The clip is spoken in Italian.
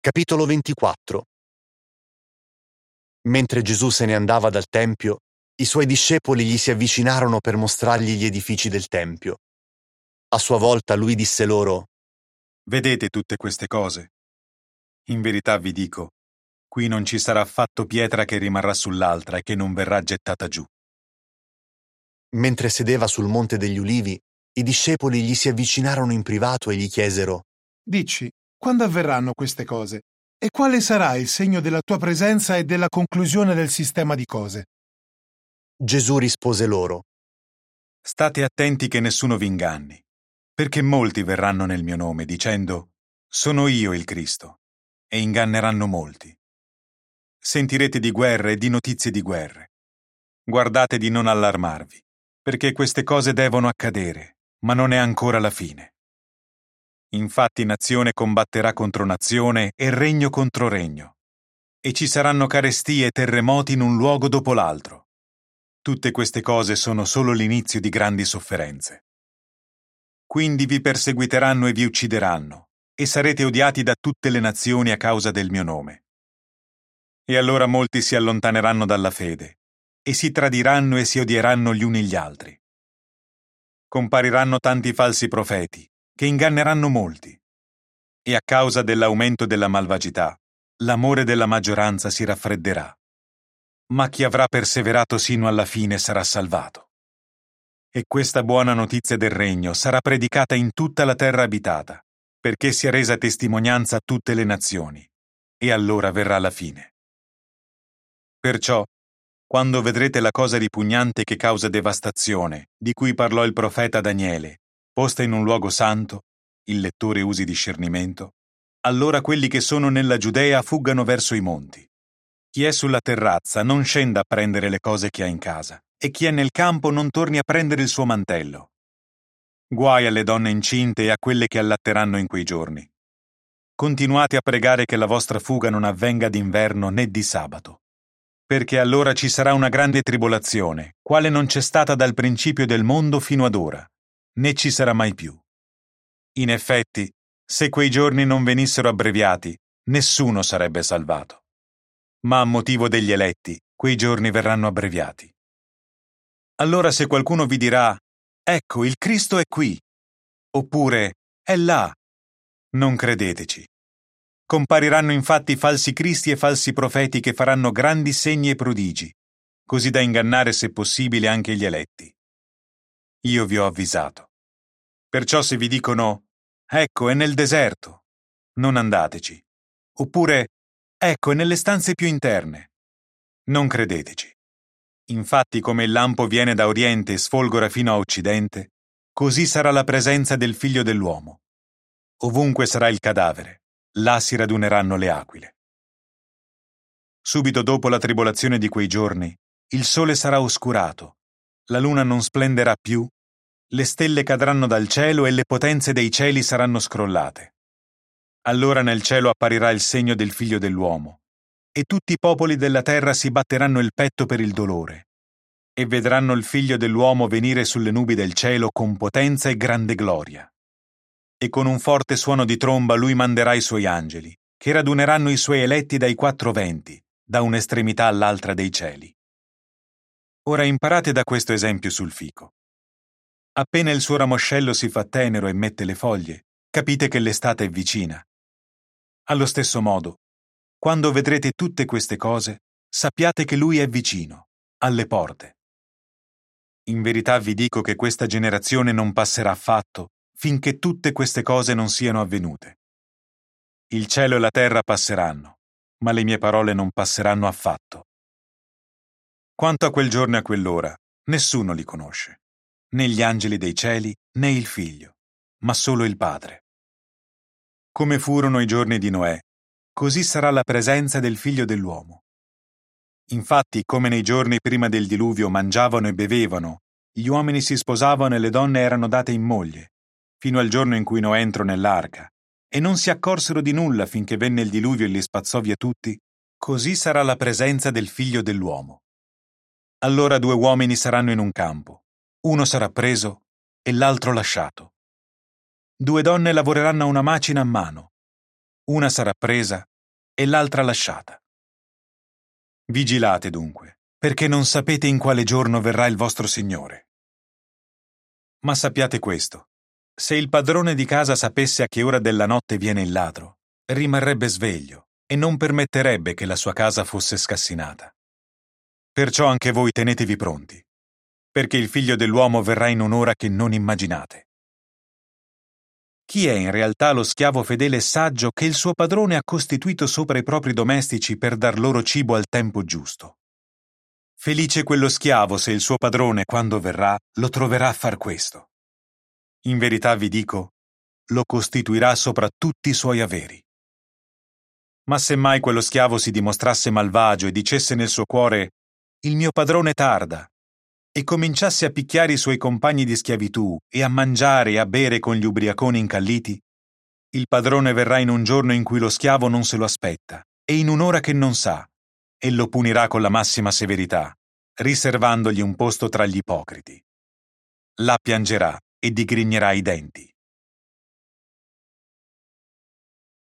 Capitolo 24. Mentre Gesù se ne andava dal Tempio, i suoi discepoli gli si avvicinarono per mostrargli gli edifici del Tempio. A sua volta lui disse loro: Vedete tutte queste cose? In verità vi dico, qui non ci sarà affatto pietra che rimarrà sull'altra e che non verrà gettata giù. Mentre sedeva sul Monte degli Ulivi, i discepoli gli si avvicinarono in privato e gli chiesero: Dici, quando avverranno queste cose? E quale sarà il segno della tua presenza e della conclusione del sistema di cose? Gesù rispose loro: State attenti che nessuno vi inganni, perché molti verranno nel mio nome dicendo: Sono io il Cristo, e inganneranno molti. Sentirete di guerre e di notizie di guerre. Guardate di non allarmarvi, perché queste cose devono accadere, ma non è ancora la fine. Infatti nazione combatterà contro nazione e regno contro regno, e ci saranno carestie e terremoti in un luogo dopo l'altro. Tutte queste cose sono solo l'inizio di grandi sofferenze. Quindi vi perseguiteranno e vi uccideranno, e sarete odiati da tutte le nazioni a causa del mio nome. E allora molti si allontaneranno dalla fede, e si tradiranno e si odieranno gli uni gli altri. Compariranno tanti falsi profeti, che inganneranno molti. E a causa dell'aumento della malvagità, l'amore della maggioranza si raffredderà. Ma chi avrà perseverato sino alla fine sarà salvato. E questa buona notizia del regno sarà predicata in tutta la terra abitata, perché sia resa testimonianza a tutte le nazioni, e allora verrà la fine. Perciò, quando vedrete la cosa ripugnante che causa devastazione, di cui parlò il profeta Daniele, posta in un luogo santo, il lettore usi discernimento, allora quelli che sono nella Giudea fuggano verso i monti. Chi è sulla terrazza non scenda a prendere le cose che ha in casa, e chi è nel campo non torni a prendere il suo mantello. Guai alle donne incinte e a quelle che allatteranno in quei giorni. Continuate a pregare che la vostra fuga non avvenga d'inverno né di sabato, perché allora ci sarà una grande tribolazione, quale non c'è stata dal principio del mondo fino ad ora, né ci sarà mai più. In effetti, se quei giorni non venissero abbreviati, nessuno sarebbe salvato. Ma a motivo degli eletti, quei giorni verranno abbreviati. Allora se qualcuno vi dirà: ecco, il Cristo è qui, oppure è là, non credeteci. Compariranno infatti falsi cristi e falsi profeti che faranno grandi segni e prodigi, così da ingannare se possibile anche gli eletti. Io vi ho avvisato. Perciò se vi dicono: ecco, è nel deserto, non andateci. Oppure: ecco, è nelle stanze più interne, non credeteci. Infatti, come il lampo viene da oriente e sfolgora fino a occidente, così sarà la presenza del Figlio dell'uomo. Ovunque sarà il cadavere, là si raduneranno le aquile. Subito dopo la tribolazione di quei giorni, il sole sarà oscurato, la luna non splenderà più, le stelle cadranno dal cielo e le potenze dei cieli saranno scrollate. Allora nel cielo apparirà il segno del Figlio dell'uomo, e tutti i popoli della terra si batteranno il petto per il dolore, e vedranno il Figlio dell'uomo venire sulle nubi del cielo con potenza e grande gloria. E con un forte suono di tromba lui manderà i suoi angeli, che raduneranno i suoi eletti dai quattro venti, da un'estremità all'altra dei cieli. Ora imparate da questo esempio sul fico. Appena il suo ramoscello si fa tenero e mette le foglie, capite che l'estate è vicina. Allo stesso modo, quando vedrete tutte queste cose, sappiate che lui è vicino, alle porte. In verità vi dico che questa generazione non passerà affatto finché tutte queste cose non siano avvenute. Il cielo e la terra passeranno, ma le mie parole non passeranno affatto. Quanto a quel giorno e a quell'ora, nessuno li conosce, né gli angeli dei cieli, né il Figlio, ma solo il Padre. Come furono i giorni di Noè, così sarà la presenza del Figlio dell'uomo. Infatti, come nei giorni prima del diluvio mangiavano e bevevano, gli uomini si sposavano e le donne erano date in moglie, fino al giorno in cui Noè entrò nell'arca, e non si accorsero di nulla finché venne il diluvio e li spazzò via tutti, così sarà la presenza del Figlio dell'uomo. Allora due uomini saranno in un campo, uno sarà preso e l'altro lasciato. Due donne lavoreranno a una macina a mano, una sarà presa e l'altra lasciata. Vigilate dunque, perché non sapete in quale giorno verrà il vostro Signore. Ma sappiate questo: se il padrone di casa sapesse a che ora della notte viene il ladro, rimarrebbe sveglio e non permetterebbe che la sua casa fosse scassinata. Perciò anche voi tenetevi pronti, perché il Figlio dell'uomo verrà in un'ora che non immaginate. Chi è in realtà lo schiavo fedele e saggio che il suo padrone ha costituito sopra i propri domestici per dar loro cibo al tempo giusto? Felice quello schiavo se il suo padrone, quando verrà, lo troverà a far questo. In verità vi dico, lo costituirà sopra tutti i suoi averi. Ma se mai quello schiavo si dimostrasse malvagio e dicesse nel suo cuore: «Il mio padrone tarda», e cominciasse a picchiare i suoi compagni di schiavitù e a mangiare e a bere con gli ubriaconi incalliti, il padrone verrà in un giorno in cui lo schiavo non se lo aspetta e in un'ora che non sa, e lo punirà con la massima severità, riservandogli un posto tra gli ipocriti. Là piangerà e digrignerà i denti.